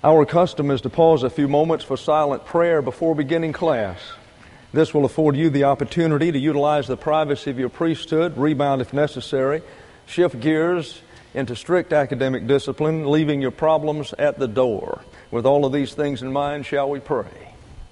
Our custom is to pause a few moments for silent prayer before beginning class. This will afford you the opportunity to utilize the privacy of your priesthood, rebound if necessary, shift gears into strict academic discipline, leaving your problems at the door. With all of these things in mind, shall we pray?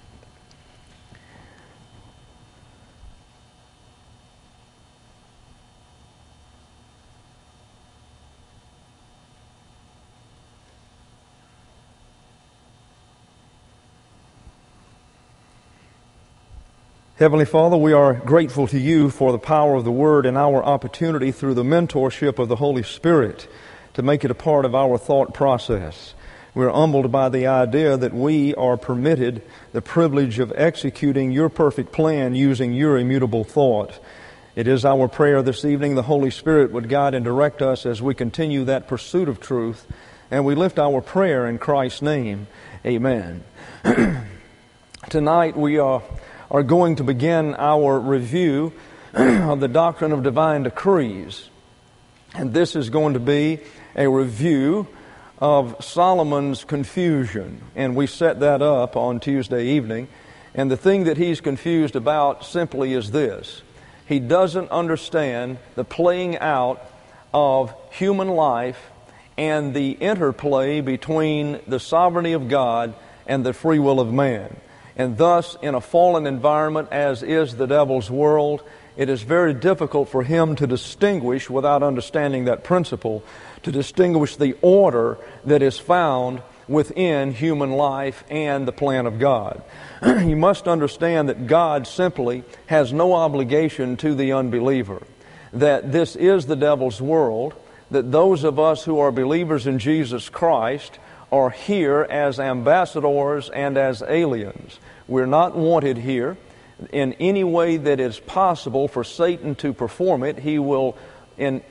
Heavenly Father, we are grateful to you for the power of the Word and our opportunity through the mentorship of the Holy Spirit to make it a part of our thought process. We're humbled by the idea that we are permitted the privilege of executing your perfect plan using your immutable thought. It is our prayer this evening the Holy Spirit would guide and direct us as we continue that pursuit of truth, and we lift our prayer in Christ's name. Amen. Tonight we are going to begin our review of the doctrine of divine decrees. And this is going to be a review of Solomon's confusion. And we set that up on Tuesday evening. And the thing that he's confused about simply is this. He doesn't understand the playing out of human life and the interplay between the sovereignty of God and the free will of man. And thus, in a fallen environment as is the devil's world, it is very difficult for him to distinguish, without understanding that principle, to distinguish the order that is found within human life and the plan of God. You must understand that God simply has no obligation to the unbeliever, that this is the devil's world, that those of us who are believers in Jesus Christ are here as ambassadors and as aliens. We're not wanted here in any way that is possible for Satan to perform it. He will, in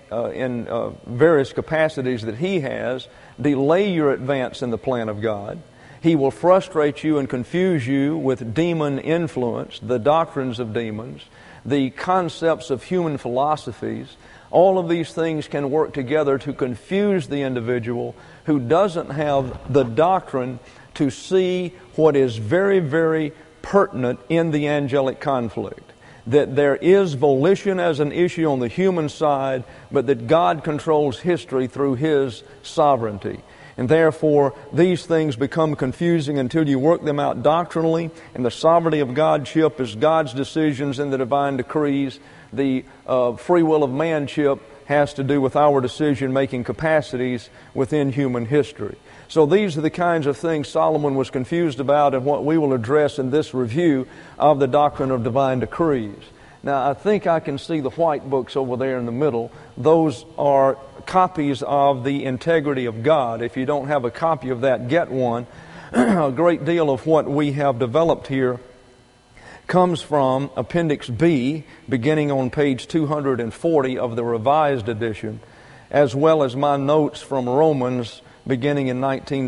various capacities that he has, delay your advance in the plan of God. He will frustrate you and confuse you with demon influence, the doctrines of demons, the concepts of human philosophies. All of these things can work together to confuse the individual who doesn't have the doctrine to see what is very, very pertinent in the angelic conflict. That there is volition as an issue on the human side, but that God controls history through His sovereignty. And therefore, these things become confusing until you work them out doctrinally, and the sovereignty of Godship is God's decisions in the divine decrees. The free will of manship has to do with our decision-making capacities within human history. So these are the kinds of things Solomon was confused about and what we will address in this review of the doctrine of divine decrees. Now, I think I can see the white books over there in the middle. Those are copies of the integrity of God. If you don't have a copy of that, get one. A great deal of what we have developed here comes from Appendix B, beginning on page 240 of the Revised Edition, as well as my notes from Romans beginning in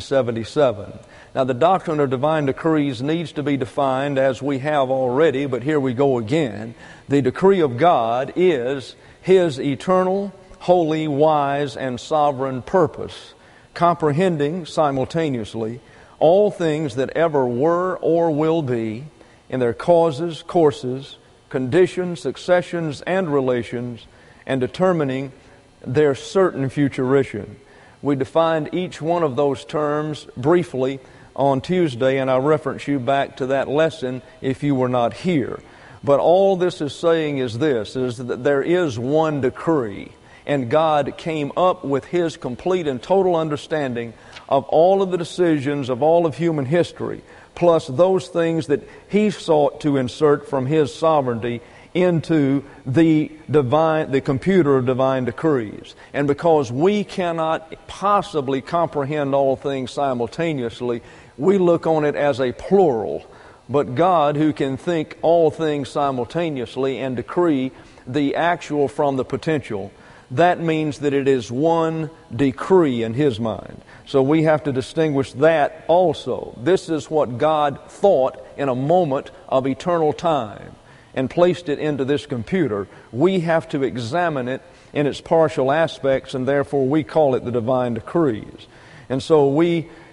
1977. Now, the doctrine of divine decrees needs to be defined as we have already, but here we go again. The decree of God is His eternal, holy, wise, and sovereign purpose, comprehending simultaneously all things that ever were or will be, in their causes, courses, conditions, successions, and relations, and determining their certain futurition. We defined each one of those terms briefly on Tuesday, and I reference you back to that lesson if you were not here. But all this is saying is this, is that there is one decree, and God came up with His complete and total understanding of all of the decisions of all of human history, plus those things that He sought to insert from His sovereignty into the computer of divine decrees. And because we cannot possibly comprehend all things simultaneously, we look on it as a plural. But God, who can think all things simultaneously and decree the actual from the potential, that means that it is one decree in His mind. So we have to distinguish that also. This is what God thought in a moment of eternal time and placed it into this computer. We have to examine it in its partial aspects, and therefore we call it the divine decrees. And so we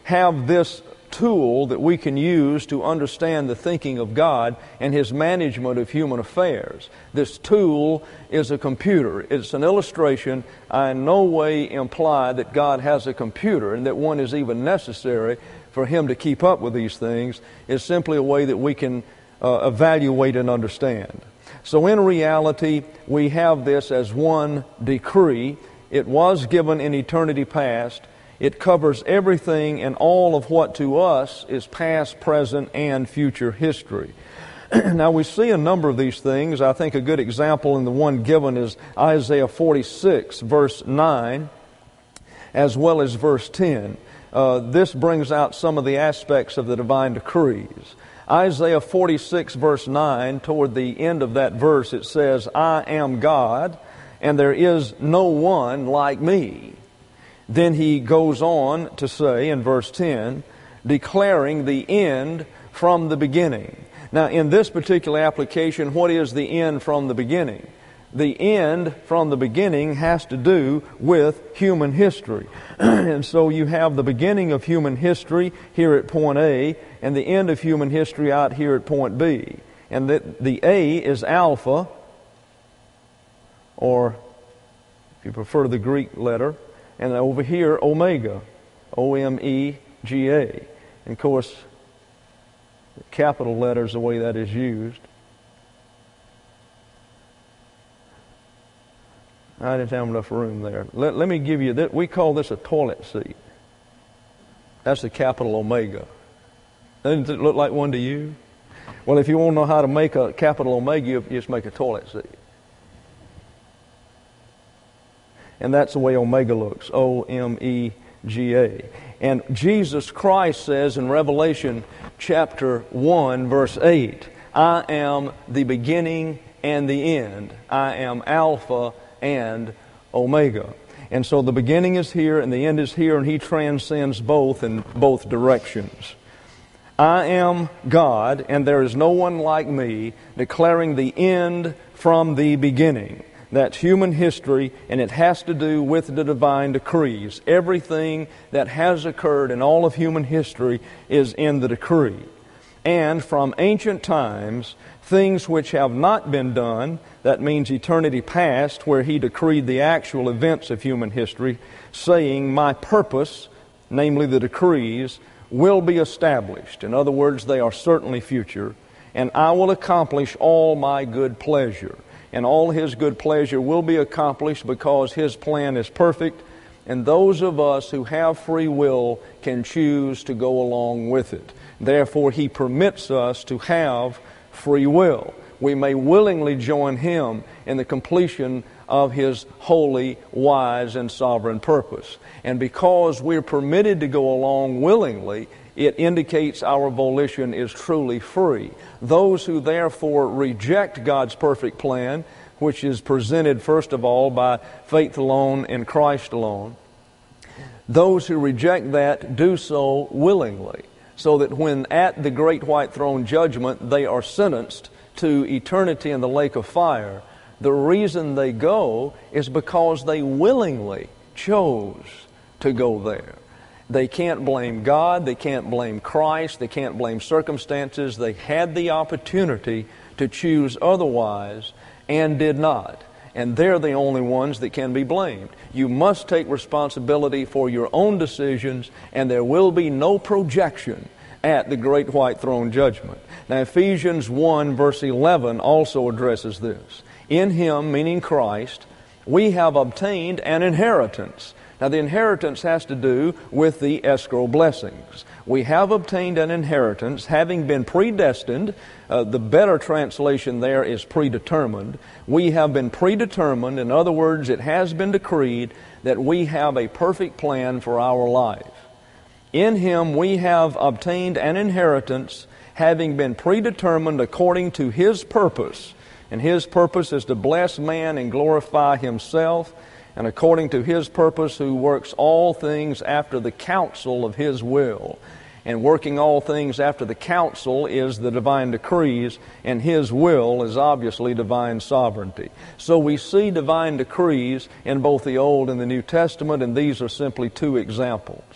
have this tool that we can use to understand the thinking of God and His management of human affairs. This tool is a computer. It's an illustration. I in no way imply that God has a computer and that one is even necessary for Him to keep up with these things. It's simply a way that we can evaluate and understand. So in reality, we have this as one decree. It was given in eternity past. It covers everything and all of what to us is past, present, and future history. Now we see a number of these things. I think a good example in the one given is Isaiah 46, verse 9, as well as verse 10. This brings out some of the aspects of the divine decrees. Isaiah 46, verse 9, toward the end of that verse, it says, I am God, and there is no one like me. Then he goes on to say in verse 10, declaring the end from the beginning. Now, in this particular application, what is the end from the beginning? The end from the beginning has to do with human history. And so you have the beginning of human history here at point A and the end of human history out here at point B. And the A is Alpha, or if you prefer the Greek letter, and over here, Omega, O-M-E-G-A. And of course, the capital letters, the way that is used. I didn't have enough room there. Let me give you that. We call this a toilet seat. That's the capital Omega. Doesn't it look like one to you? Well, if you want to know how to make a capital Omega, you just make a toilet seat. And that's the way Omega looks, O-M-E-G-A. And Jesus Christ says in Revelation chapter 1, verse 8, I am the beginning and the end. I am Alpha and Omega. And so the beginning is here and the end is here, and He transcends both in both directions. I am God, and there is no one like me, declaring the end from the beginning. That's human history, and it has to do with the divine decrees. Everything that has occurred in all of human history is in the decree. And from ancient times, things which have not been done, that means eternity past, where He decreed the actual events of human history, saying, my purpose, namely the decrees, will be established. In other words, they are certainly future, and I will accomplish all my good pleasure. And all His good pleasure will be accomplished because His plan is perfect, and those of us who have free will can choose to go along with it. Therefore, He permits us to have free will. We may willingly join Him in the completion of His holy, wise, and sovereign purpose. And because we're permitted to go along willingly, it indicates our volition is truly free. Those who therefore reject God's perfect plan, which is presented first of all by faith alone in Christ alone, those who reject that do so willingly, so that when at the great white throne judgment they are sentenced to eternity in the lake of fire, the reason they go is because they willingly chose to go there. They can't blame God, they can't blame Christ, they can't blame circumstances. They had the opportunity to choose otherwise and did not. And they're the only ones that can be blamed. You must take responsibility for your own decisions, and there will be no projection at the great white throne judgment. Now Ephesians 1 verse 11 also addresses this. In Him, meaning Christ, we have obtained an inheritance. Now the inheritance has to do with the escrow blessings. We have obtained an inheritance, having been predestined. The better translation there is predetermined. We have been predetermined. In other words, it has been decreed that we have a perfect plan for our life. In Him we have obtained an inheritance, having been predetermined according to His purpose. And His purpose is to bless man and glorify Himself, and according to His purpose, who works all things after the counsel of His will. And working all things after the counsel is the divine decrees, and His will is obviously divine sovereignty. So we see divine decrees in both the Old and the New Testament, and these are simply two examples.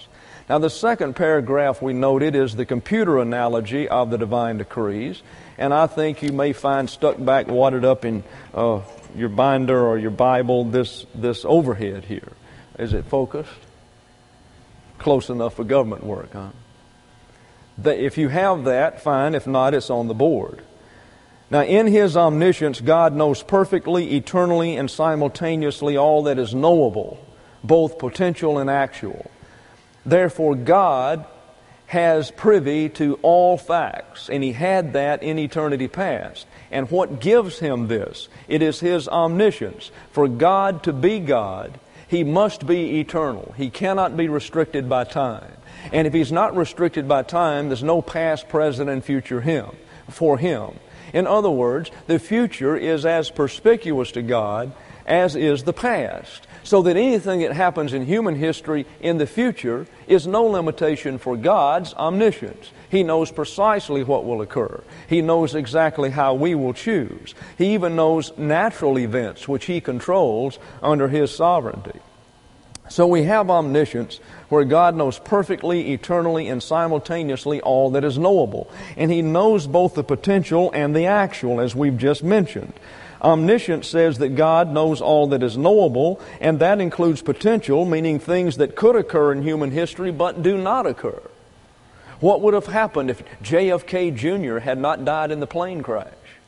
Now, the second paragraph we noted is the computer analogy of the divine decrees, and I think you may find stuck back, wadded up in your binder or your Bible, this overhead here. Is it focused? Close enough for government work, huh? If you have that, fine. If not, it's on the board. Now, in His omniscience, God knows perfectly, eternally, and simultaneously all that is knowable, both potential and actual. Therefore, God has privy to all facts, and He had that in eternity past. And what gives Him this? It is His omniscience. For God to be God, He must be eternal. He cannot be restricted by time. And if He's not restricted by time, there's no past, present, and future for Him. In other words, the future is as perspicuous to God as is the past. So that anything that happens in human history in the future is no limitation for God's omniscience. He knows precisely what will occur. He knows exactly how we will choose. He even knows natural events which He controls under His sovereignty. So we have omniscience where God knows perfectly, eternally, and simultaneously all that is knowable. And He knows both the potential and the actual, as we've just mentioned. Omniscience says that God knows all that is knowable, and that includes potential, meaning things that could occur in human history but do not occur. What would have happened if JFK Jr. had not died in the plane crash?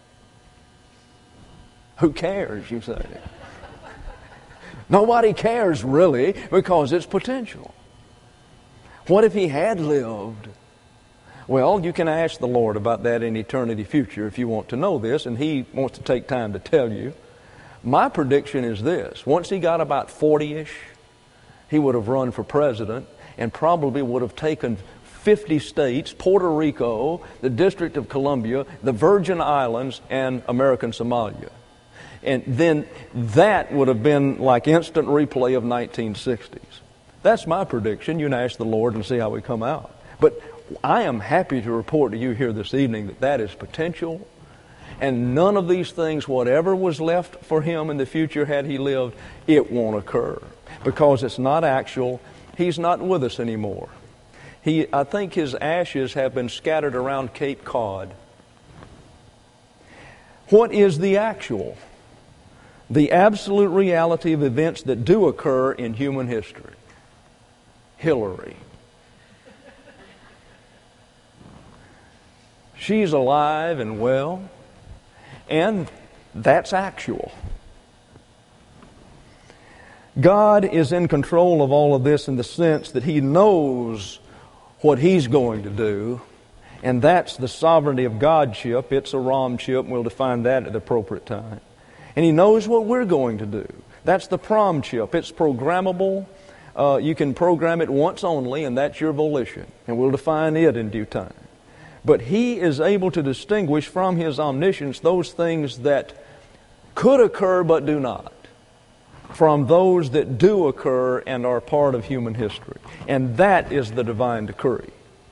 Who cares, you say? Nobody cares, really, because it's potential. What if he had lived? Well, you can ask the Lord about that in eternity future if you want to know this, and He wants to take time to tell you. My prediction is this. Once he got about 40-ish, he would have run for president and probably would have taken 50 states, Puerto Rico, the District of Columbia, the Virgin Islands, and American Somalia. And then that would have been like instant replay of 1960s. That's my prediction. You can ask the Lord and see how we come out. But I am happy to report to you here this evening that that is potential. And none of these things, whatever was left for him in the future had he lived, it won't occur. Because it's not actual. He's not with us anymore. I think his ashes have been scattered around Cape Cod. What is the actual? The absolute reality of events that do occur in human history. Hillary. She's alive and well, and that's actual. God is in control of all of this in the sense that He knows what He's going to do, and that's the sovereignty of Godship. It's a Romship, and we'll define that at the appropriate time. And He knows what we're going to do. That's the Promship. It's programmable. You can program it once only, and that's your volition. And we'll define it in due time. But He is able to distinguish from His omniscience those things that could occur but do not, from those that do occur and are part of human history. And that is the divine decree.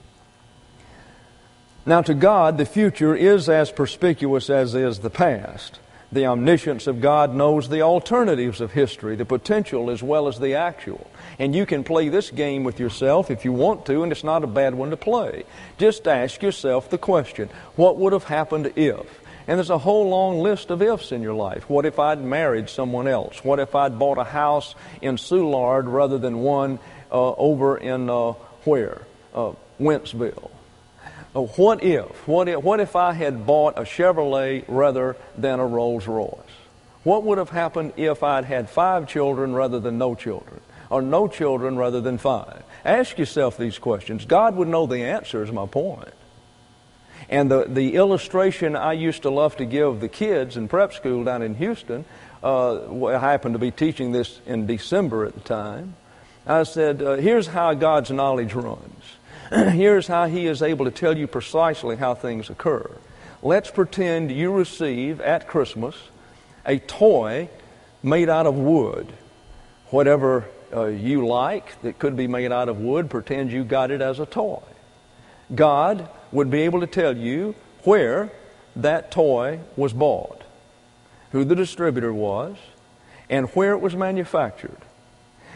Now, to God, the future is as perspicuous as is the past. The omniscience of God knows the alternatives of history, the potential as well as the actual. And you can play this game with yourself if you want to, and it's not a bad one to play. Just ask yourself the question, what would have happened if? And there's a whole long list of ifs in your life. What if I'd married someone else? What if I'd bought a house in Soulard rather than one over in Wentzville? What if I had bought a Chevrolet rather than a Rolls Royce? What would have happened if I'd had 5 children rather than no children? Or no children rather than 5? Ask yourself these questions. God would know the answer, is my point. And the illustration I used to love to give the kids in prep school down in Houston, I happened to be teaching this in December at the time. I said, here's how God's knowledge runs. Here's how He is able to tell you precisely how things occur. Let's pretend you receive at Christmas a toy made out of wood. Whatever you like that could be made out of wood, pretend you got it as a toy. God would be able to tell you where that toy was bought, who the distributor was, and where it was manufactured.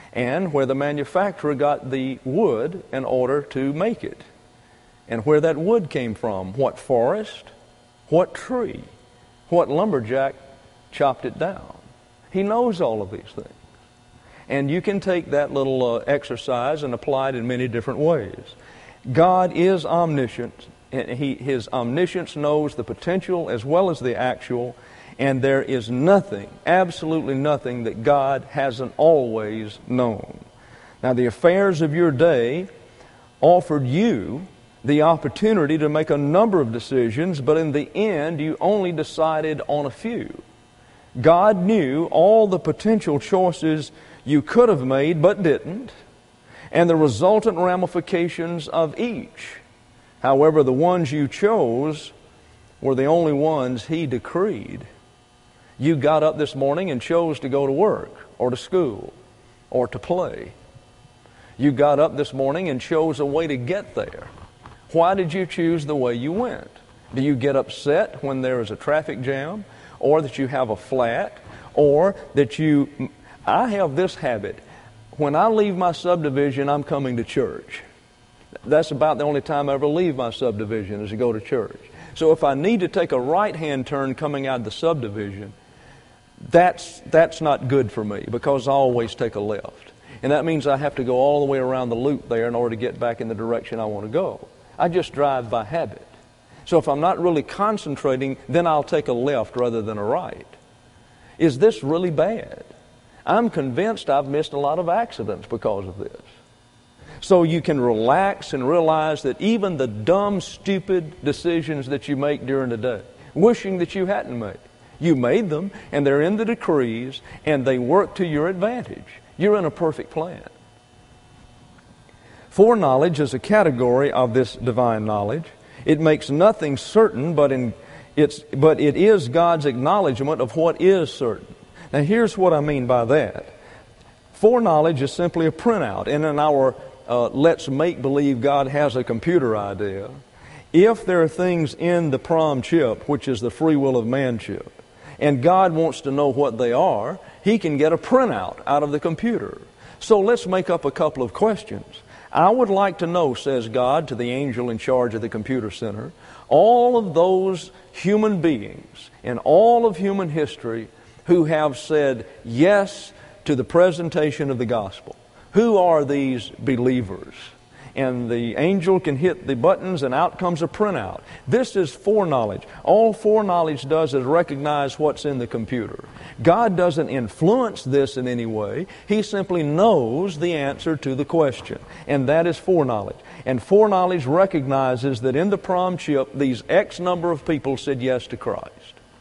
and where the manufacturer got the wood in order to make it, and where that wood came from, what forest, what tree, what lumberjack chopped it down. He knows all of these things. And you can take that little exercise and apply it in many different ways. God is omniscient, and His omniscience knows the potential as well as the actual, and there is nothing, absolutely nothing, that God hasn't always known. Now, the affairs of your day offered you the opportunity to make a number of decisions, but in the end, you only decided on a few. God knew all the potential choices you could have made but didn't, and the resultant ramifications of each. However, the ones you chose were the only ones He decreed. You got up this morning and chose to go to work or to school or to play. You got up this morning and chose a way to get there. Why did you choose the way you went? Do you get upset when there is a traffic jam, or that you have a flat, or that you... I have this habit. When I leave my subdivision, I'm coming to church. That's about the only time I ever leave my subdivision, is to go to church. So if I need to take a right-hand turn coming out of the subdivision, that's not good for me, because I always take a left. And that means I have to go all the way around the loop there in order to get back in the direction I want to go. I just drive by habit. So if I'm not really concentrating, then I'll take a left rather than a right. Is this really bad? I'm convinced I've missed a lot of accidents because of this. So you can relax and realize that even the dumb, stupid decisions that you make during the day, wishing that you hadn't made, you made them, and they're in the decrees, and they work to your advantage. You're in a perfect plan. Foreknowledge is a category of this divine knowledge. It makes nothing certain, but it is God's acknowledgement of what is certain. Now, here's what I mean by that. Foreknowledge is simply a printout, and in our let's make believe God has a computer idea, if there are things in the PROM chip, which is the free will of man chip, and God wants to know what they are, He can get a printout out of the computer. So let's make up a couple of questions. I would like to know, says God to the angel in charge of the computer center, all of those human beings in all of human history who have said yes to the presentation of the gospel. Who are these believers? And the angel can hit the buttons and out comes a printout. This is foreknowledge. All foreknowledge does is recognize what's in the computer. God doesn't influence this in any way. He simply knows the answer to the question. And that is foreknowledge. And foreknowledge recognizes that in the PROM chip, these X number of people said yes to Christ.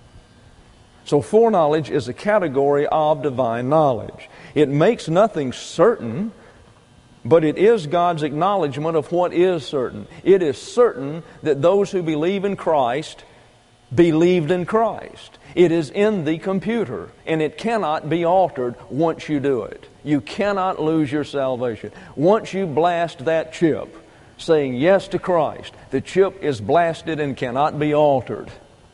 So foreknowledge is a category of divine knowledge. It makes nothing certain, but it is God's acknowledgement of what is certain. It is certain that those who believe in Christ believed in Christ. It is in the computer, and it cannot be altered once you do it. You cannot lose your salvation. Once you blast that chip, saying yes to Christ, the chip is blasted and cannot be altered.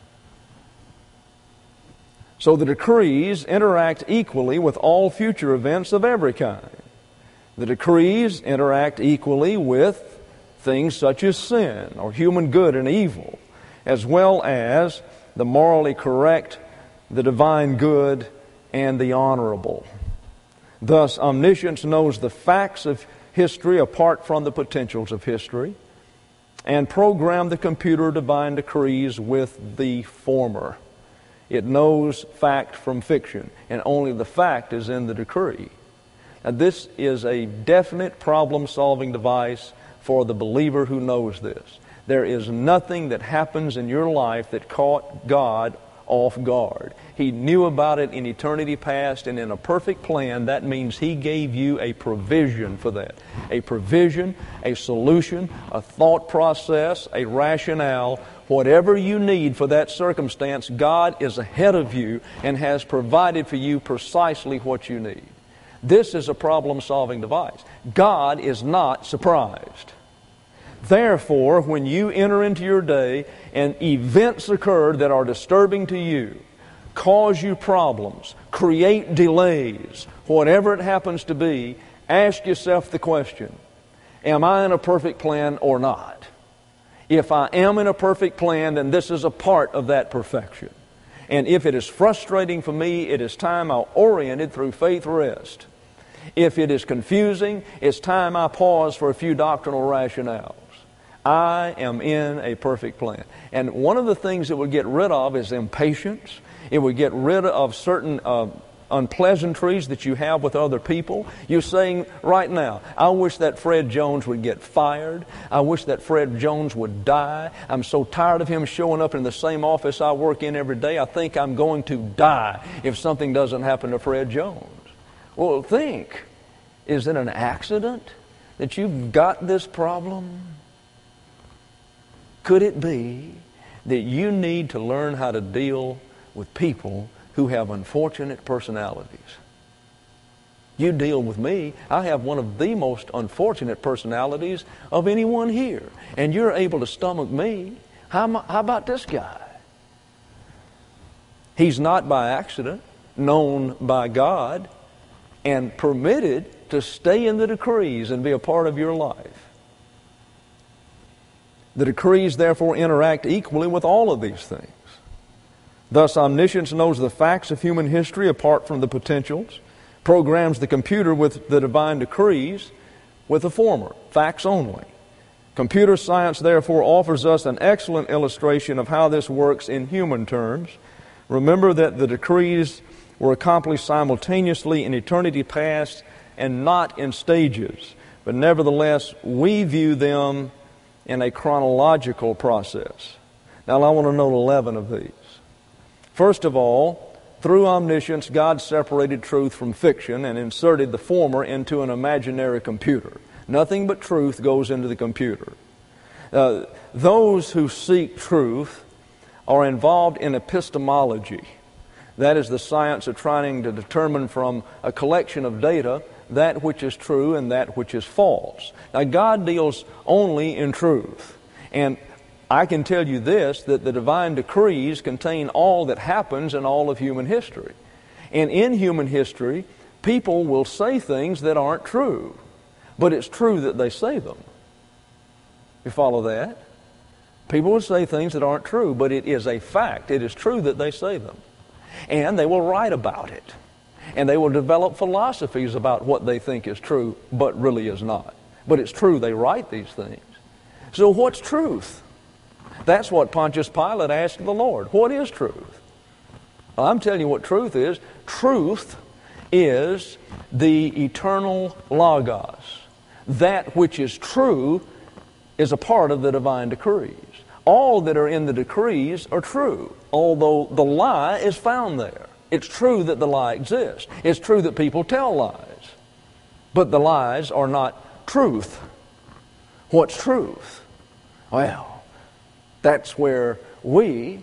So the decrees interact equally with all future events of every kind. The decrees interact equally with things such as sin or human good and evil, as well as the morally correct, the divine good, and the honorable. Thus, omniscience knows the facts of history apart from the potentials of history, and programmed the computer divine decrees with the former. It knows fact from fiction, and only the fact is in the decree. Now, this is a definite problem-solving device for the believer who knows this. There is nothing that happens in your life that caught God off guard. He knew about it in eternity past, and in a perfect plan, that means He gave you a provision for that. A provision, a solution, a thought process, a rationale. Whatever you need for that circumstance, God is ahead of you and has provided for you precisely what you need. This is a problem-solving device. God is not surprised. Therefore, when you enter into your day and events occur that are disturbing to you, cause you problems, create delays, whatever it happens to be, ask yourself the question, am I in a perfect plan or not? If I am in a perfect plan, then this is a part of that perfection. And if it is frustrating for me, it is time I orient it through faith rest. If it is confusing, it's time I pause for a few doctrinal rationales. I am in a perfect plan. And one of the things it would get rid of is impatience. It would get rid of certain unpleasantries that you have with other people. You're saying right now, I wish that Fred Jones would get fired. I wish that Fred Jones would die. I'm so tired of him showing up in the same office I work in every day. I think I'm going to die if something doesn't happen to Fred Jones. Well, think, is it an accident that you've got this problem? Could it be that you need to learn how to deal with people who have unfortunate personalities? You deal with me. I have one of the most unfortunate personalities of anyone here. And you're able to stomach me. How about this guy? He's not by accident known by God and permitted to stay in the decrees and be a part of your life. The decrees therefore interact equally with all of these things. Thus, omniscience knows the facts of human history apart from the potentials, programs the computer with the divine decrees with the former, facts only. Computer science therefore offers us an excellent illustration of how this works in human terms. Remember that the decrees were accomplished simultaneously in eternity past and not in stages, but nevertheless we view them in a chronological process. Now I want to note 11 of these. First of all, through omniscience, God separated truth from fiction and inserted the former into an imaginary computer. Nothing but truth goes into the computer. Those who seek truth are involved in epistemology. That is the science of trying to determine from a collection of data that which is true and that which is false. Now, God deals only in truth. And I can tell you this, that the divine decrees contain all that happens in all of human history. And in human history, people will say things that aren't true. But it's true that they say them. You follow that? People will say things that aren't true, but it is a fact. It is true that they say them. And they will write about it. And they will develop philosophies about what they think is true, but really is not. But it's true they write these things. So what's truth? That's what Pontius Pilate asked the Lord. What is truth? Well, I'm telling you what truth is. Truth is the eternal Logos. That which is true is a part of the divine decrees. All that are in the decrees are true, although the lie is found there. It's true that the lie exists. It's true that people tell lies. But the lies are not truth. What's truth? Well, that's where we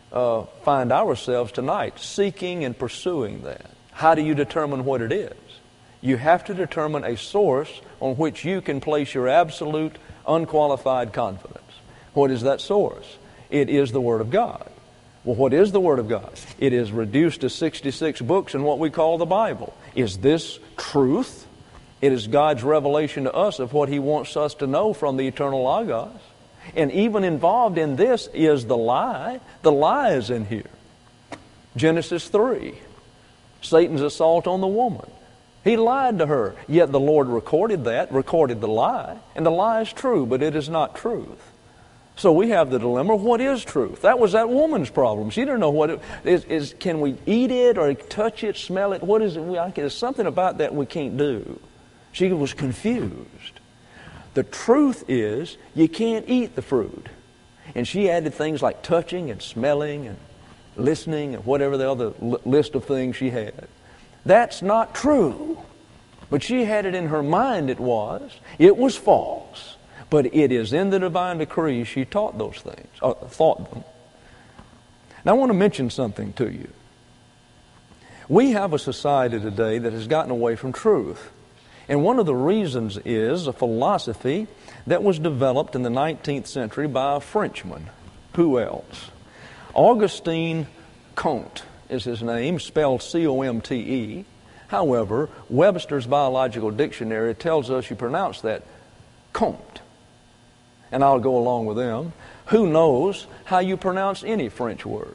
find ourselves tonight, seeking and pursuing that. How do you determine what it is? You have to determine a source on which you can place your absolute, unqualified confidence. What is that source? It is the Word of God. Well, what is the Word of God? It is reduced to 66 books in what we call the Bible. Is this truth? It is God's revelation to us of what He wants us to know from the eternal Logos. And even involved in this is the lie. The lie is in here. Genesis 3, Satan's assault on the woman. He lied to her, yet the Lord recorded that, recorded the lie, and the lie is true, but it is not truth. So we have the dilemma, what is truth? That was that woman's problem. She didn't know what it is. Can we eat it or touch it, smell it? What is it? There's something about that we can't do. She was confused. The truth is you can't eat the fruit. And she added things like touching and smelling and listening and whatever the other list of things she had. That's not true. But she had it in her mind it was. It was false. But it is in the divine decree she taught those things, thought them. Now I want to mention something to you. We have a society today that has gotten away from truth. And one of the reasons is a philosophy that was developed in the 19th century by a Frenchman. Who else? Auguste Comte is his name, spelled C-O-M-T-E. However, Webster's Biological Dictionary tells us you pronounce that Comte. And I'll go along with them. Who knows how you pronounce any French word?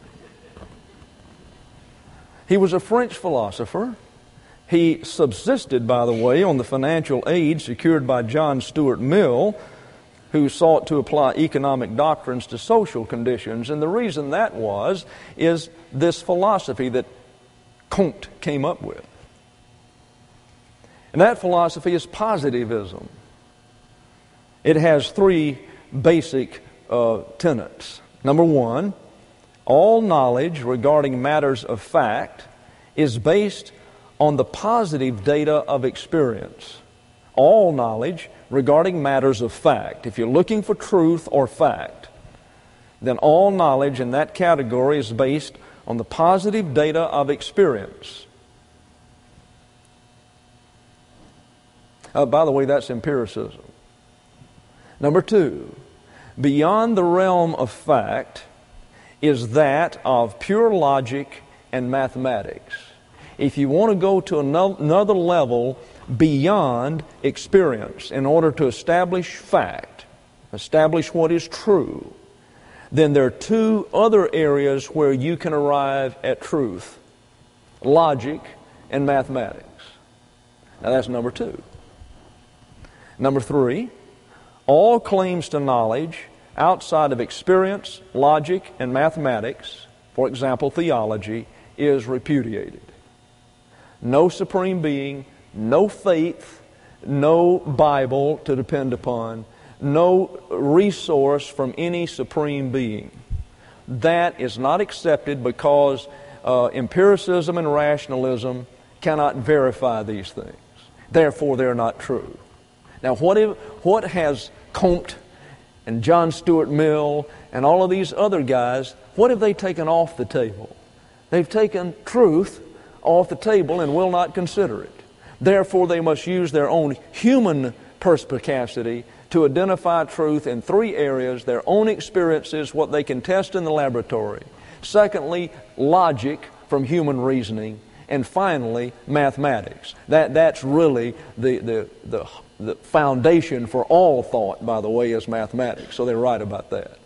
He was a French philosopher. He subsisted, by the way, on the financial aid secured by John Stuart Mill, who sought to apply economic doctrines to social conditions. And the reason that is this philosophy that Comte came up with. And that philosophy is positivism. It has three basic tenets. Number one, all knowledge regarding matters of fact is based on the positive data of experience. All knowledge regarding matters of fact. If you're looking for truth or fact, then all knowledge in that category is based on the positive data of experience. By the way, that's empiricism. Number two, beyond the realm of fact is that of pure logic and mathematics. If you want to go to another level beyond experience in order to establish fact, establish what is true, then there are two other areas where you can arrive at truth: logic and mathematics. Now that's number two. Number three, all claims to knowledge outside of experience, logic, and mathematics, for example, theology, is repudiated. No supreme being, no faith, no Bible to depend upon, no resource from any supreme being. That is not accepted because empiricism and rationalism cannot verify these things. Therefore, they're not true. Now, what has Comte and John Stuart Mill and all of these other guys, what have they taken off the table? They've taken truth off the table and will not consider it. Therefore, they must use their own human perspicacity to identify truth in three areas: their own experiences, what they can test in the laboratory; secondly, logic from human reasoning; and finally, mathematics. That's really the foundation for all thought, by the way, is mathematics. So they're right about that.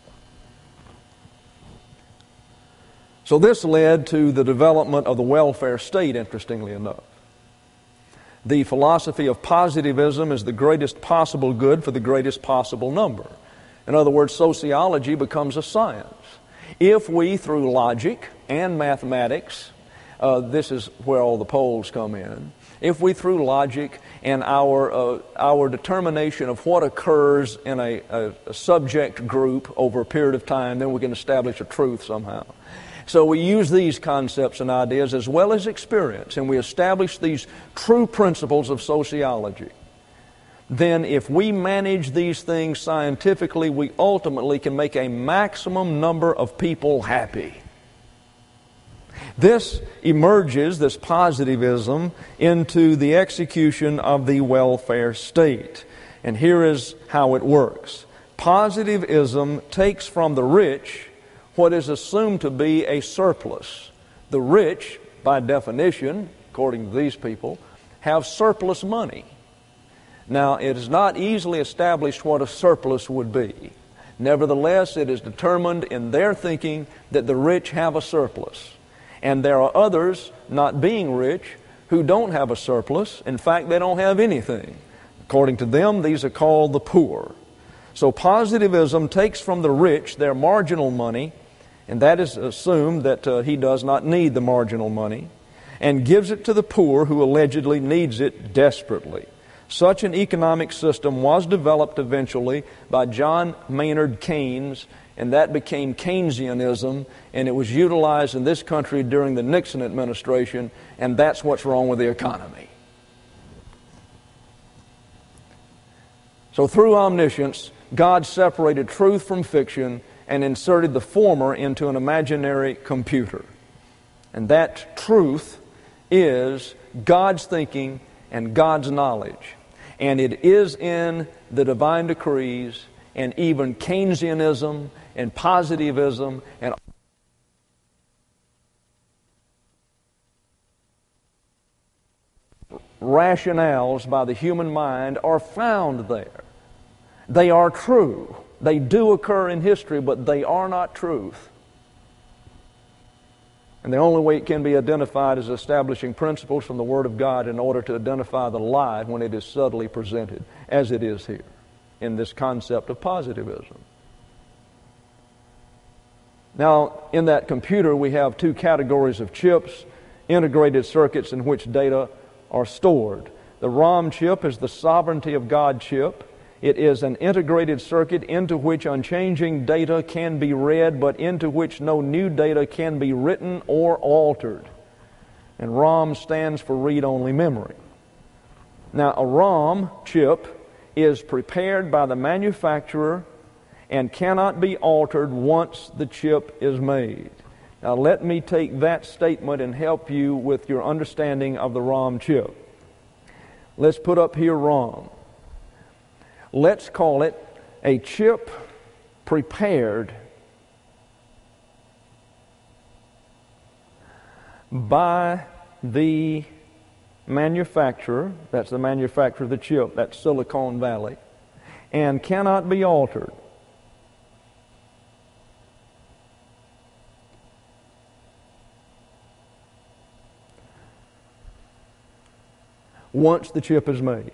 So this led to the development of the welfare state, interestingly enough. The philosophy of positivism is the greatest possible good for the greatest possible number. In other words, sociology becomes a science. If we, through logic and mathematics, this is where all the polls come in, if we, through logic and our determination of what occurs in a subject group over a period of time, then we can establish a truth somehow. So we use these concepts and ideas as well as experience, and we establish these true principles of sociology. Then if we manage these things scientifically, we ultimately can make a maximum number of people happy. This emerges, this positivism, into the execution of the welfare state. And here is how it works. Positivism takes from the rich what is assumed to be a surplus. The rich, by definition, according to these people, have surplus money. Now, it is not easily established what a surplus would be. Nevertheless, it is determined in their thinking that the rich have a surplus. And there are others, not being rich, who don't have a surplus. In fact, they don't have anything. According to them, these are called the poor. So positivism takes from the rich their marginal money, and that is assumed that he does not need the marginal money, and gives it to the poor who allegedly needs it desperately. Such an economic system was developed eventually by John Maynard Keynes, and that became Keynesianism, and it was utilized in this country during the Nixon administration, and that's what's wrong with the economy. So through omniscience, God separated truth from fiction and inserted the former into an imaginary computer. And that truth is God's thinking and God's knowledge. And it is in the divine decrees, and even Keynesianism and positivism and rationales by the human mind are found there. They are true. They do occur in history, but they are not truth. And the only way it can be identified is establishing principles from the Word of God in order to identify the lie when it is subtly presented, as it is here in this concept of positivism. Now, in that computer, we have two categories of chips, integrated circuits in which data are stored. The ROM chip is the sovereignty of God chip. It is an integrated circuit into which unchanging data can be read, but into which no new data can be written or altered. And ROM stands for read-only memory. Now, a ROM chip is prepared by the manufacturer and cannot be altered once the chip is made. Now, let me take that statement and help you with your understanding of the ROM chip. Let's put up here ROM. Let's call it a chip prepared by the manufacturer. That's the manufacturer of the chip. That's Silicon Valley. And cannot be altered. Once the chip is made.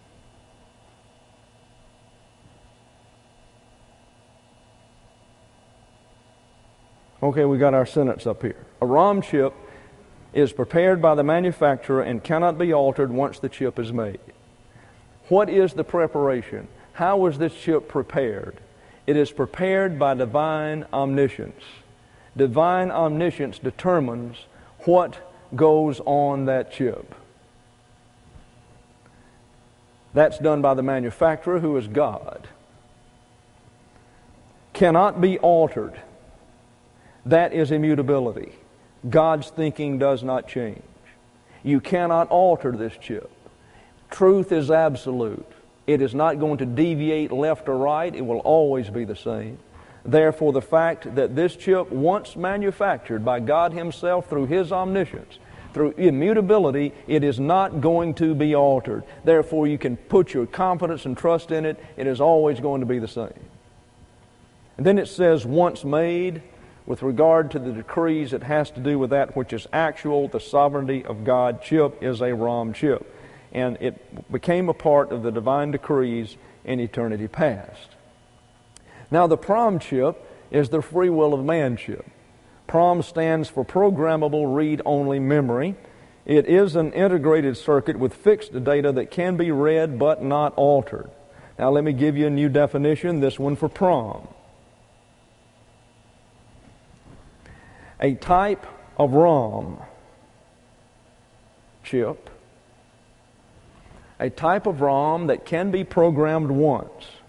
Okay, we got our sentence up here. A ROM chip is prepared by the manufacturer and cannot be altered once the chip is made. What is the preparation? How is this chip prepared? It is prepared by divine omniscience. Divine omniscience determines what goes on that chip. That's done by the manufacturer, who is God. Cannot be altered. That is immutability. God's thinking does not change. You cannot alter this chip. Truth is absolute. It is not going to deviate left or right. It will always be the same. Therefore, the fact that this chip, once manufactured by God Himself through His omniscience, through immutability, it is not going to be altered. Therefore, you can put your confidence and trust in it. It is always going to be the same. And then it says, once made. With regard to the decrees, it has to do with that which is actual. The sovereignty of God chip is a ROM chip. And it became a part of the divine decrees in eternity past. Now, the PROM chip is the free will of man chip. PROM stands for programmable read-only memory. It is an integrated circuit with fixed data that can be read but not altered. Now, let me give you a new definition, this one for PROM. A type of ROM chip, a type of ROM that can be programmed once.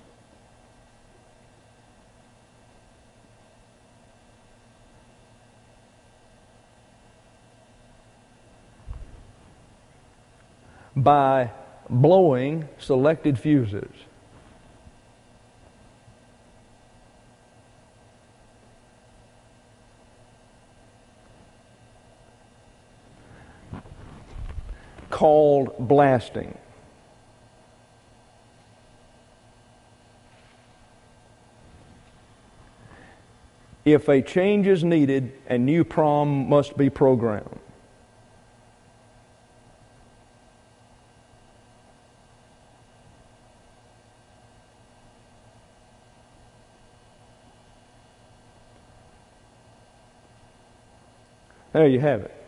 By blowing selected fuses. Called blasting. If a change is needed, a new PROM must be programmed. There you have it.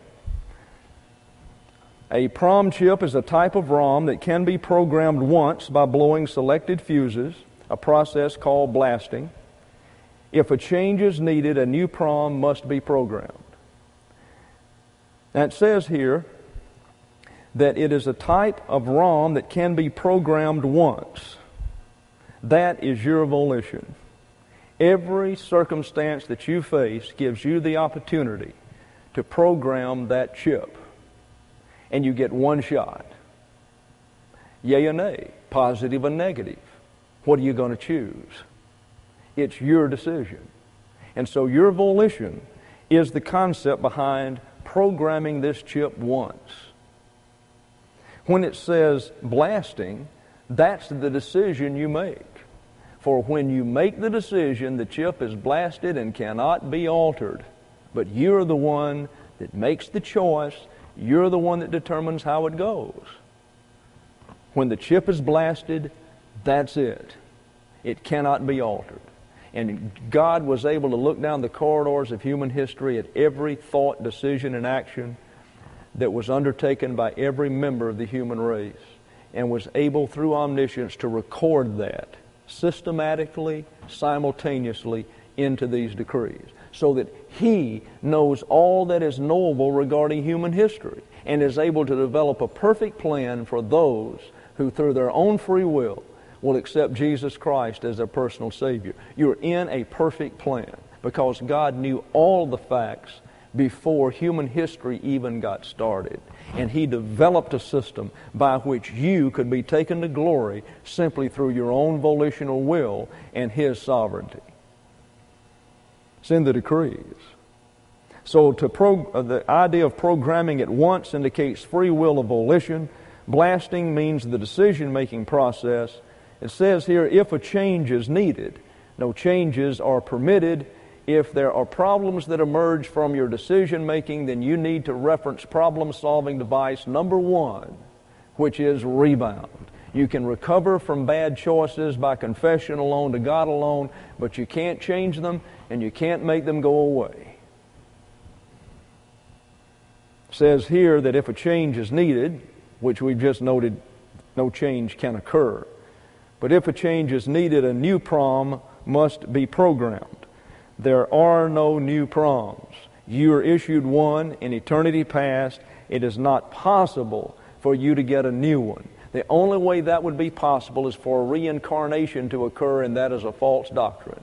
A PROM chip is a type of ROM that can be programmed once by blowing selected fuses, a process called blasting. If a change is needed, a new PROM must be programmed. Now it says here that it is a type of ROM that can be programmed once. That is your volition. Every circumstance that you face gives you the opportunity to program that chip. And you get one shot. Yea or nay, positive or negative. What are you going to choose? It's your decision. And so your volition is the concept behind programming this chip once. When it says blasting, that's the decision you make. For when you make the decision, the chip is blasted and cannot be altered. But you're the one that makes the choice. You're the one that determines how it goes. When the chip is blasted, that's it. It cannot be altered. And God was able to look down the corridors of human history at every thought, decision, and action that was undertaken by every member of the human race, and was able through omniscience to record that systematically, simultaneously into these decrees, so that He knows all that is knowable regarding human history and is able to develop a perfect plan for those who through their own free will accept Jesus Christ as their personal Savior. You're in a perfect plan because God knew all the facts before human history even got started. And He developed a system by which you could be taken to glory simply through your own volitional will and His sovereignty. It's in the decrees. So the idea of programming at once indicates free will of volition. Blasting means the decision-making process. It says here, if a change is needed, no changes are permitted. If there are problems that emerge from your decision-making, then you need to reference problem-solving device number 1, which is rebound. You can recover from bad choices by confession alone to God alone, but you can't change them and you can't make them go away. It says here that if a change is needed, which we've just noted, no change can occur. But if a change is needed, a new prom must be programmed. There are no new proms. You are issued one in eternity past. It is not possible for you to get a new one. The only way that would be possible is for a reincarnation to occur, and that is a false doctrine.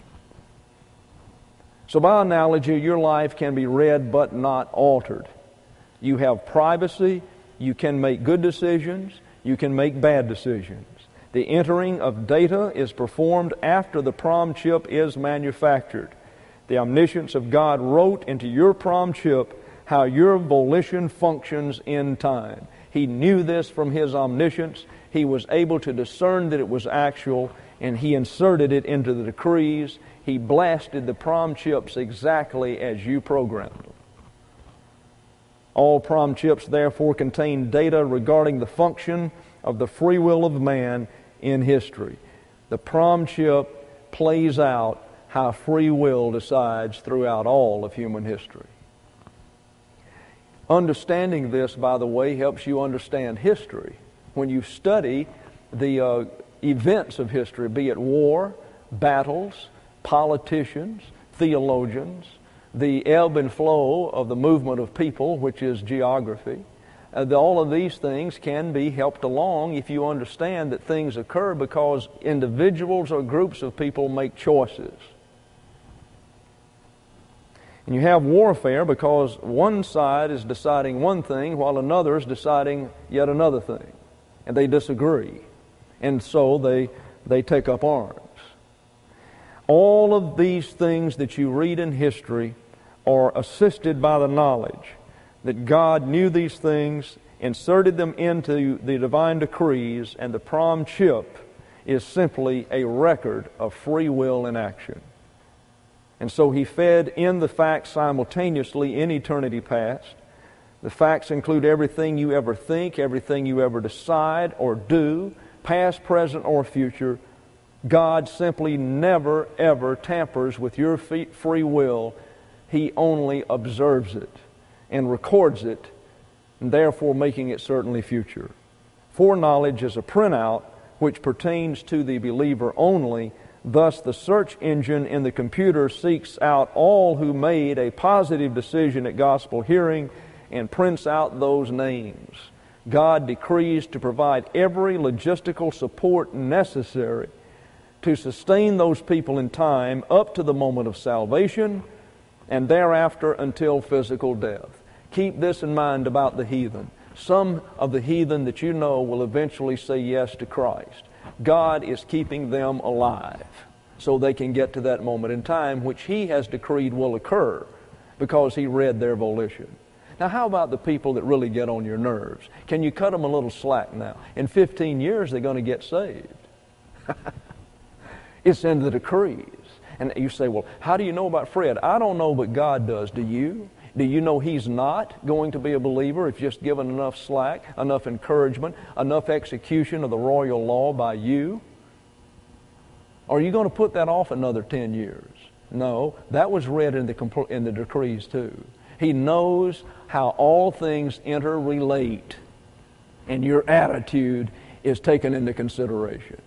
So by analogy, your life can be read but not altered. You have privacy. You can make good decisions. You can make bad decisions. The entering of data is performed after the prom chip is manufactured. The omniscience of God wrote into your prom chip how your volition functions in time. He knew this from His omniscience. He was able to discern that it was actual, and He inserted it into the decrees. He blasted the prom chips exactly as you programmed them. All prom chips therefore contain data regarding the function of the free will of man in history. The prom chip plays out how free will decides throughout all of human history. Understanding this, by the way, helps you understand history. When you study the events of history, be it war, battles, politicians, theologians, the ebb and flow of the movement of people, which is geography, all of these things can be helped along if you understand that things occur because individuals or groups of people make choices. And you have warfare because one side is deciding one thing while another is deciding yet another thing. And they disagree. And so they take up arms. All of these things that you read in history are assisted by the knowledge that God knew these things, inserted them into the divine decrees, and the prom chip is simply a record of free will in action. And so He fed in the facts simultaneously in eternity past. The facts include everything you ever think, everything you ever decide or do, past, present, or future. God simply never, ever tampers with your free will. He only observes it and records it, and therefore making it certainly future. Foreknowledge is a printout which pertains to the believer only. Thus, the search engine in the computer seeks out all who made a positive decision at gospel hearing and prints out those names. God decrees to provide every logistical support necessary to sustain those people in time up to the moment of salvation and thereafter until physical death. Keep this in mind about the heathen. Some of the heathen that you know will eventually say yes to Christ. God is keeping them alive so they can get to that moment in time which He has decreed will occur because He read their volition. Now, how about the people that really get on your nerves? Can you cut them a little slack now? In 15 years, they're going to get saved. It's in the decrees. And you say, well, how do you know about Fred? I don't know, but God does. Do you? Do you know he's not going to be a believer if just given enough slack, enough encouragement, enough execution of the royal law by you? Are you going to put that off another 10 years? No, that was read in the decrees too. He knows how all things interrelate, and your attitude is taken into consideration.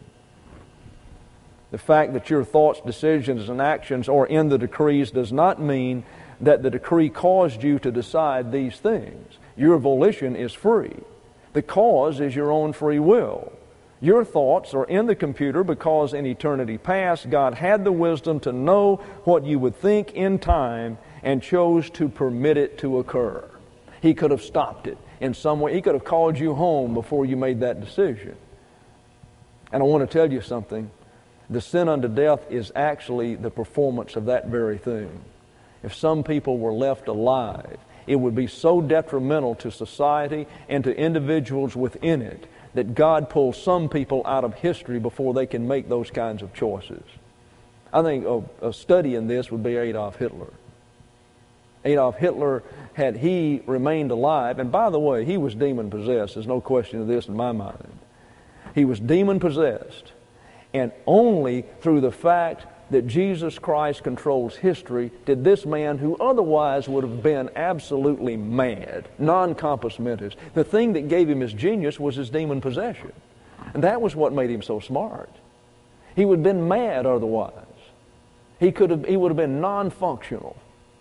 The fact that your thoughts, decisions, and actions are in the decrees does not mean that the decree caused you to decide these things. Your volition is free. The cause is your own free will. Your thoughts are in the computer because in eternity past, God had the wisdom to know what you would think in time and chose to permit it to occur. He could have stopped it in some way. He could have called you home before you made that decision. And I want to tell you something. The sin unto death is actually the performance of that very thing. If some people were left alive, it would be so detrimental to society and to individuals within it that God pulls some people out of history before they can make those kinds of choices. I think a study in this would be Adolf Hitler. Adolf Hitler, had he remained alive, and by the way, he was demon-possessed. There's no question of this in my mind. He was demon-possessed. And only through the fact that Jesus Christ controls history did this man, who otherwise would have been absolutely mad, non-compos mentis, the thing that gave him his genius was his demon possession. And that was what made him so smart. He would have been mad otherwise. He would have been non-functional.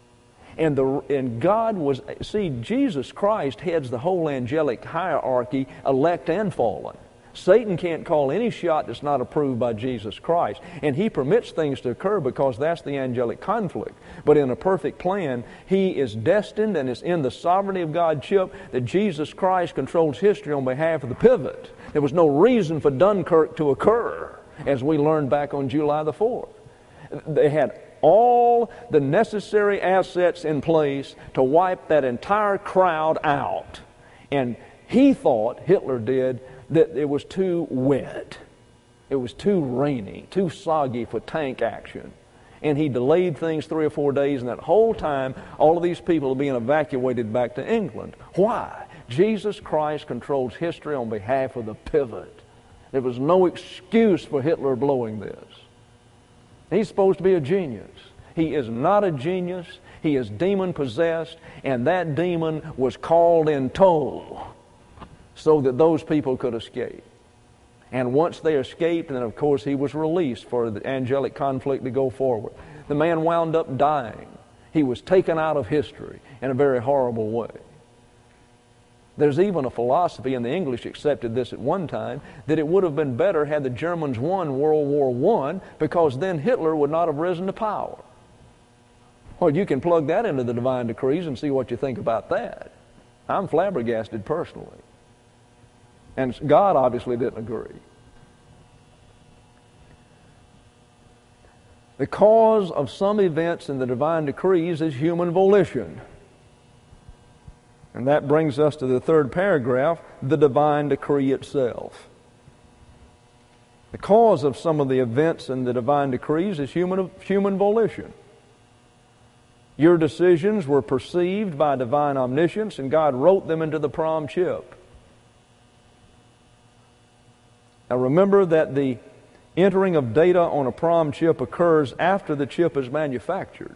And God was, see, Jesus Christ heads the whole angelic hierarchy, elect and fallen. Satan can't call any shot that's not approved by Jesus Christ. And he permits things to occur because that's the angelic conflict. But in a perfect plan, he is destined and is in the sovereignty of God's ship that Jesus Christ controls history on behalf of the pivot. There was no reason for Dunkirk to occur, as we learned back on July the 4th. They had all the necessary assets in place to wipe that entire crowd out. And he thought, Hitler did, that it was too wet. It was too rainy, too soggy for tank action. And he delayed things 3 or 4 days, and that whole time, all of these people are being evacuated back to England. Why? Jesus Christ controls history on behalf of the pivot. There was no excuse for Hitler blowing this. He's supposed to be a genius. He is not a genius. He is demon-possessed, and that demon was called in tow so that those people could escape. And once they escaped, then of course he was released for the angelic conflict to go forward. The man wound up dying. He was taken out of history in a very horrible way. There's even a philosophy, and the English accepted this at one time, that it would have been better had the Germans won World War I, because then Hitler would not have risen to power. Well, you can plug that into the divine decrees and see what you think about that. I'm flabbergasted personally. And God obviously didn't agree. The cause of some events in the divine decrees is human volition. And that brings us to the third paragraph, the divine decree itself. The cause of some of the events in the divine decrees is human volition. Your decisions were perceived by divine omniscience, and God wrote them into the prom chip. Now remember that the entering of data on a prom chip occurs after the chip is manufactured.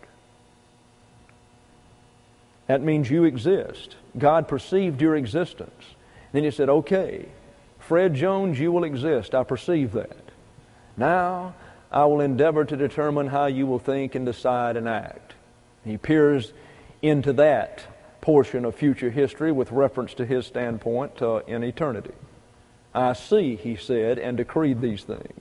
That means you exist. God perceived your existence. Then He said, okay, Fred Jones, you will exist. I perceive that. Now I will endeavor to determine how you will think and decide and act. He peers into that portion of future history with reference to His standpoint in eternity. I see, He said, and decreed these things.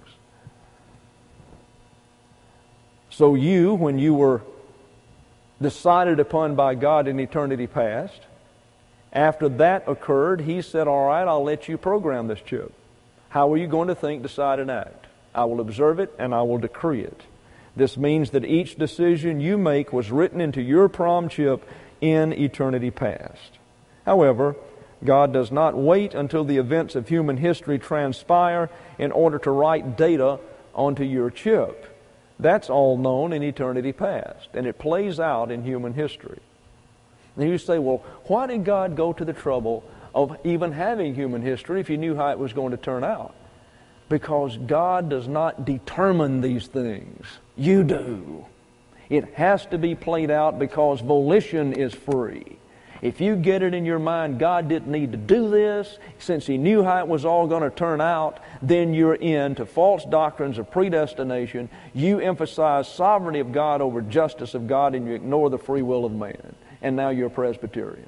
So you, when you were decided upon by God in eternity past, after that occurred, He said, all right, I'll let you program this chip. How are you going to think, decide, and act? I will observe it, and I will decree it. This means that each decision you make was written into your prom chip in eternity past. However, God does not wait until the events of human history transpire in order to write data onto your chip. That's all known in eternity past, and it plays out in human history. And you say, well, why did God go to the trouble of even having human history if He knew how it was going to turn out? Because God does not determine these things. You do. It has to be played out because volition is free. If you get it in your mind, God didn't need to do this, since He knew how it was all going to turn out, then you're into false doctrines of predestination. You emphasize sovereignty of God over justice of God, and you ignore the free will of man. And now you're a Presbyterian.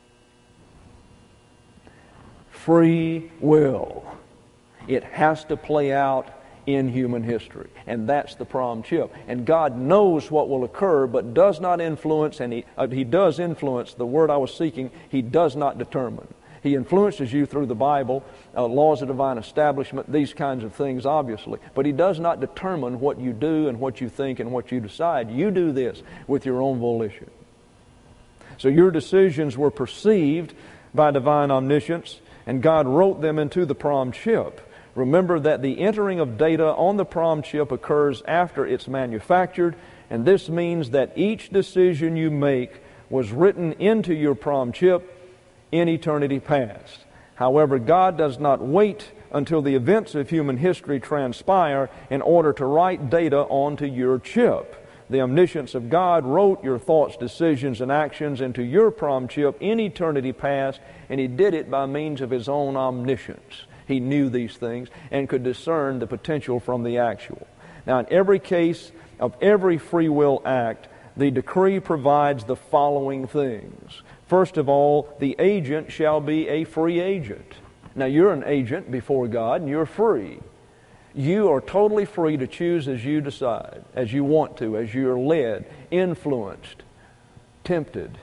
Free will. It has to play out in human history. And that's the prom chip. And God knows what will occur, but does not influence, and He does influence, the word I was seeking, He does not determine. He influences you through the Bible, laws of divine establishment, these kinds of things, obviously. But He does not determine what you do and what you think and what you decide. You do this with your own volition. So your decisions were perceived by divine omniscience, and God wrote them into the prom chip. Remember that the entering of data on the prom chip occurs after it's manufactured, and this means that each decision you make was written into your prom chip in eternity past. However, God does not wait until the events of human history transpire in order to write data onto your chip. The omniscience of God wrote your thoughts, decisions, and actions into your prom chip in eternity past, and He did it by means of His own omniscience. He knew these things and could discern the potential from the actual. Now, in every case of every free will act, the decree provides the following things. First of all, the agent shall be a free agent. Now, you're an agent before God, and you're free. You are totally free to choose as you decide, as you want to, as you're led, influenced, tempted.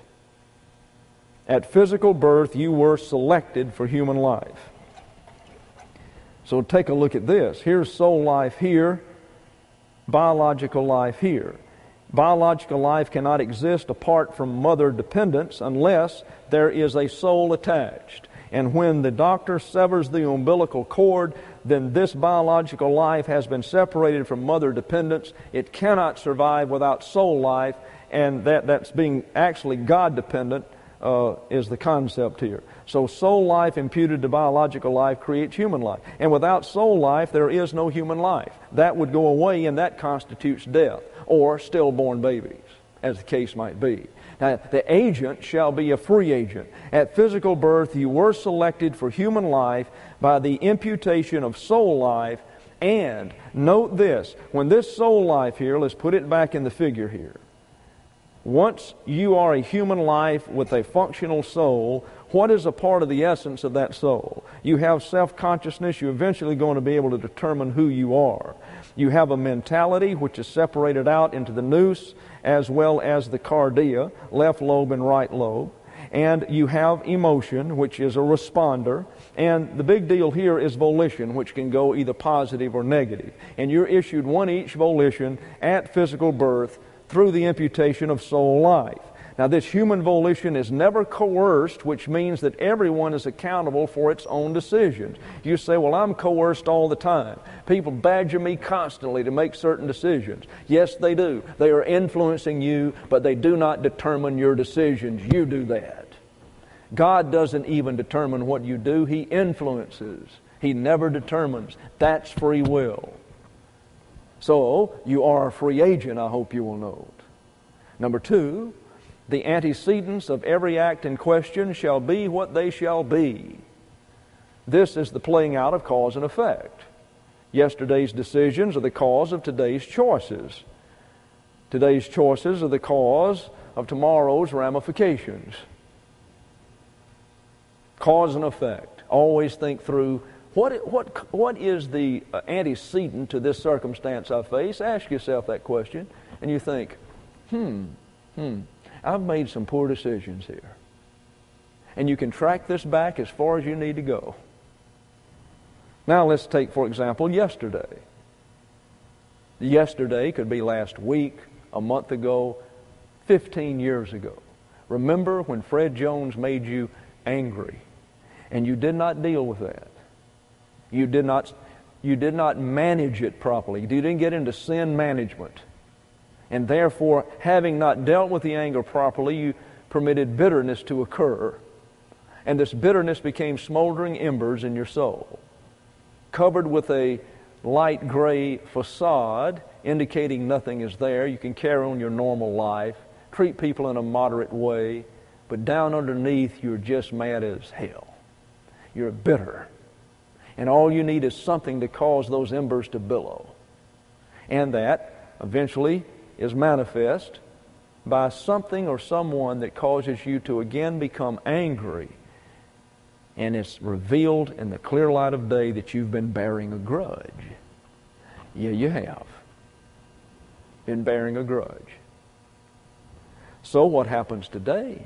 At physical birth, you were selected for human life. So take a look at this. Here's soul life here, biological life here. Biological life cannot exist apart from mother dependence unless there is a soul attached. And when the doctor severs the umbilical cord, then this biological life has been separated from mother dependence. It cannot survive without soul life, and that's being actually God dependent is the concept here. So soul life imputed to biological life creates human life. And without soul life, there is no human life. That would go away, and that constitutes death, or stillborn babies, as the case might be. Now, the agent shall be a free agent. At physical birth, you were selected for human life by the imputation of soul life. And note this, when this soul life here, let's put it back in the figure here. Once you are a human life with a functional soul, what is a part of the essence of that soul? You have self-consciousness. You're eventually going to be able to determine who you are. You have a mentality which is separated out into the nous as well as the cardia, left lobe and right lobe. And you have emotion, which is a responder. And the big deal here is volition, which can go either positive or negative. And you're issued one each volition at physical birth through the imputation of soul life. Now, this human volition is never coerced, which means that everyone is accountable for its own decisions. You say, well, I'm coerced all the time. People badger me constantly to make certain decisions. Yes, they do. They are influencing you, but they do not determine your decisions. You do that. God doesn't even determine what you do. He influences. He never determines. That's free will. So, you are a free agent, I hope you will note. Number two, the antecedents of every act in question shall be what they shall be. This is the playing out of cause and effect. Yesterday's decisions are the cause of today's choices. Today's choices are the cause of tomorrow's ramifications. Cause and effect. Always think through what is the antecedent to this circumstance I face? Ask yourself that question, and you think, I've made some poor decisions here. And you can track this back as far as you need to go. Now let's take, for example, yesterday. Yesterday could be last week, a month ago, 15 years ago. Remember when Fred Jones made you angry and you did not deal with that. You did not manage it properly. You didn't get into sin management. And therefore, having not dealt with the anger properly, you permitted bitterness to occur. And this bitterness became smoldering embers in your soul, covered with a light gray facade indicating nothing is there. You can carry on your normal life, treat people in a moderate way, but down underneath you're just mad as hell. You're bitter. And all you need is something to cause those embers to billow. And that eventually is manifest by something or someone that causes you to again become angry. And it's revealed in the clear light of day that you've been bearing a grudge. Yeah, you have been bearing a grudge. So what happens today?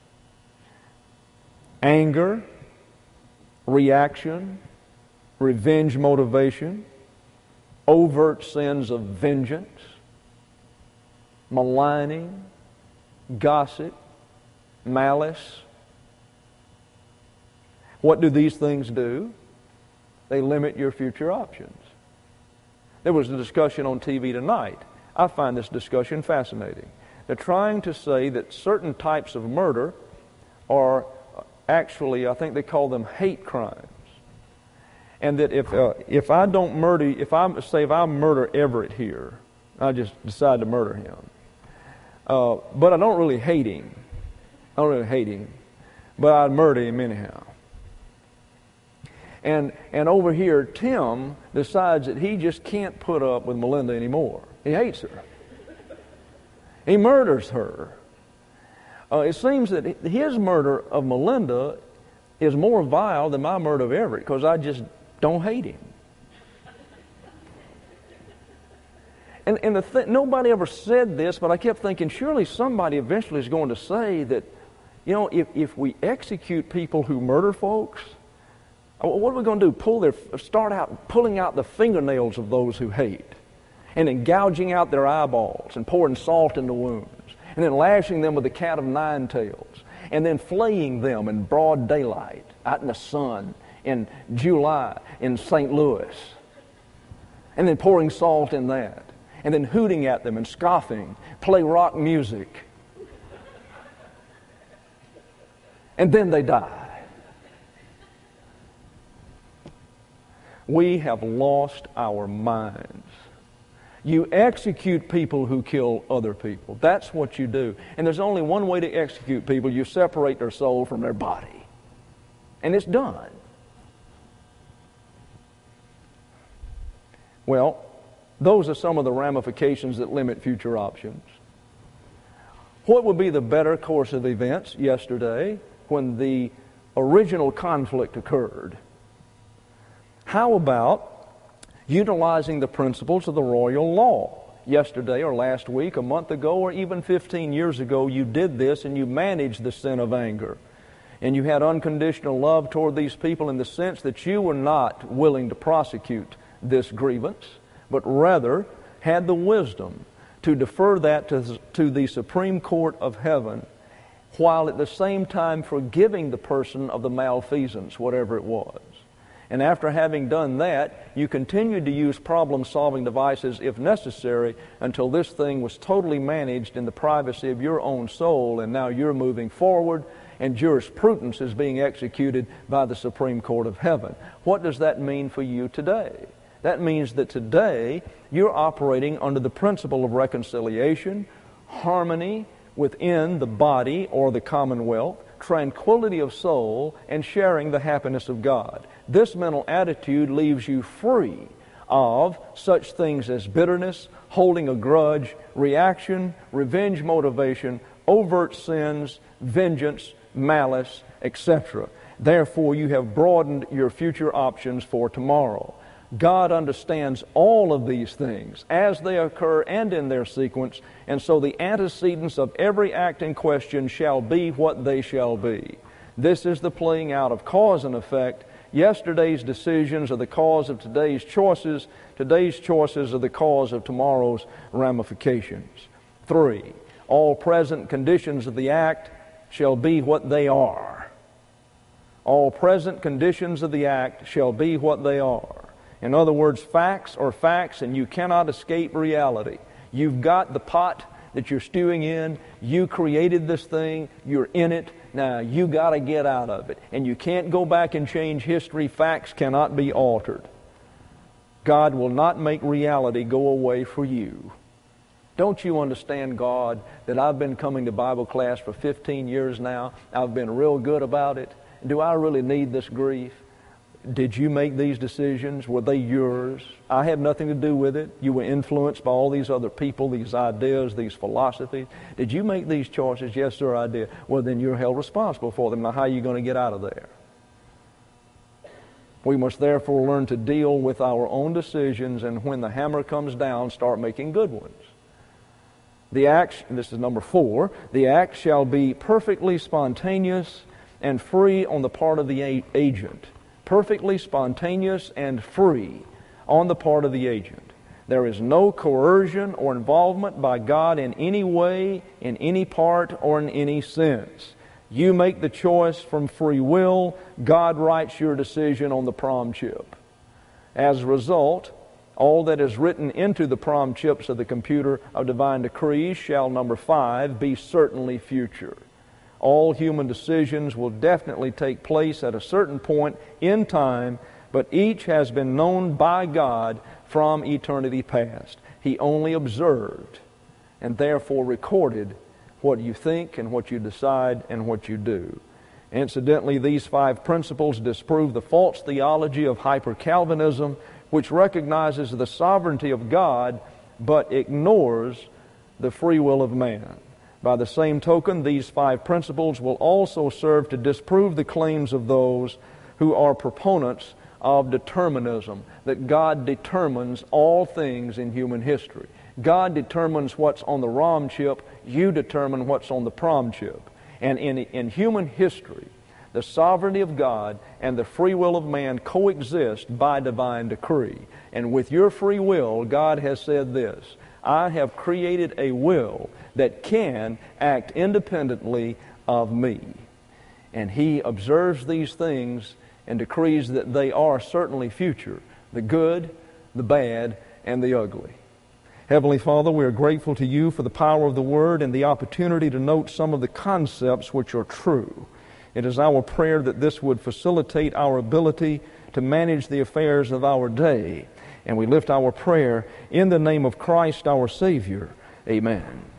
Anger, reaction, revenge motivation, overt sins of vengeance, maligning, gossip, malice. What do these things do? They limit your future options. There was a discussion on TV tonight. I find this discussion fascinating. They're trying to say that certain types of murder are actually, I think they call them hate crimes. And that if I murder Everett here, I just decide to murder him. But I don't really hate him. But I'd murder him anyhow. And over here, Tim decides that he just can't put up with Melinda anymore. He hates her. He murders her. It seems that his murder of Melinda is more vile than my murder of Everett because I just don't hate him. And nobody ever said this, but I kept thinking, surely somebody eventually is going to say that, you know, if we execute people who murder folks, what are we going to do? Start out pulling out the fingernails of those who hate, and then gouging out their eyeballs, and pouring salt in the wounds, and then lashing them with a cat of nine tails, and then flaying them in broad daylight out in the sun in July in St. Louis, and then pouring salt in that, and then hooting at them and scoffing, play rock music, and then they die. We have lost our minds. You execute people who kill other people. That's what you do. And there's only one way to execute people. You separate their soul from their body. And it's done. Well, those are some of the ramifications that limit future options. What would be the better course of events yesterday when the original conflict occurred? How about utilizing the principles of the royal law? Yesterday or last week, a month ago, or even 15 years ago, you did this and you managed the sin of anger. And you had unconditional love toward these people in the sense that you were not willing to prosecute this grievance, but rather had the wisdom to defer that to the Supreme Court of Heaven, while at the same time forgiving the person of the malfeasance, whatever it was. And after having done that, you continued to use problem-solving devices if necessary until this thing was totally managed in the privacy of your own soul, and now you're moving forward and jurisprudence is being executed by the Supreme Court of Heaven. What does that mean for you today? That means that today you're operating under the principle of reconciliation, harmony within the body or the commonwealth, tranquility of soul, and sharing the happiness of God. This mental attitude leaves you free of such things as bitterness, holding a grudge, reaction, revenge motivation, overt sins, vengeance, malice, etc. Therefore, you have broadened your future options for tomorrow. God understands all of these things as they occur and in their sequence, and so the antecedents of every act in question shall be what they shall be. This is the playing out of cause and effect. Yesterday's decisions are the cause of today's choices. Today's choices are the cause of tomorrow's ramifications. 3. All present conditions of the act shall be what they are. All present conditions of the act shall be what they are. In other words, facts are facts, and you cannot escape reality. You've got the pot that you're stewing in. You created this thing. You're in it. Now, you got to get out of it. And you can't go back and change history. Facts cannot be altered. God will not make reality go away for you. Don't you understand, God, that I've been coming to Bible class for 15 years now? I've been real good about it. Do I really need this grief? Did you make these decisions? Were they yours? I had nothing to do with it. You were influenced by all these other people, these ideas, these philosophies. Did you make these choices? Yes, sir, I did. Well, then you're held responsible for them. Now, how are you going to get out of there? We must therefore learn to deal with our own decisions, and when the hammer comes down, start making good ones. The act, and this is number 4, the act shall be perfectly spontaneous and free on the part of the agent. Perfectly spontaneous and free on the part of the agent. There is no coercion or involvement by God in any way, in any part, or in any sense. You make the choice from free will. God writes your decision on the prom chip. As a result, all that is written into the prom chips of the computer of divine decrees shall, number 5, be certainly future. All human decisions will definitely take place at a certain point in time, but each has been known by God from eternity past. He only observed and therefore recorded what you think and what you decide and what you do. Incidentally, these 5 principles disprove the false theology of hyper-Calvinism, which recognizes the sovereignty of God but ignores the free will of man. By the same token, these 5 principles will also serve to disprove the claims of those who are proponents of determinism, that God determines all things in human history. God determines what's on the ROM chip, you determine what's on the prom chip. And in human history, the sovereignty of God and the free will of man coexist by divine decree. And with your free will, God has said this: I have created a will that can act independently of me. And He observes these things and decrees that they are certainly future, the good, the bad, and the ugly. Heavenly Father, we are grateful to You for the power of the Word and the opportunity to note some of the concepts which are true. It is our prayer that this would facilitate our ability to manage the affairs of our day. And we lift our prayer in the name of Christ our Savior. Amen.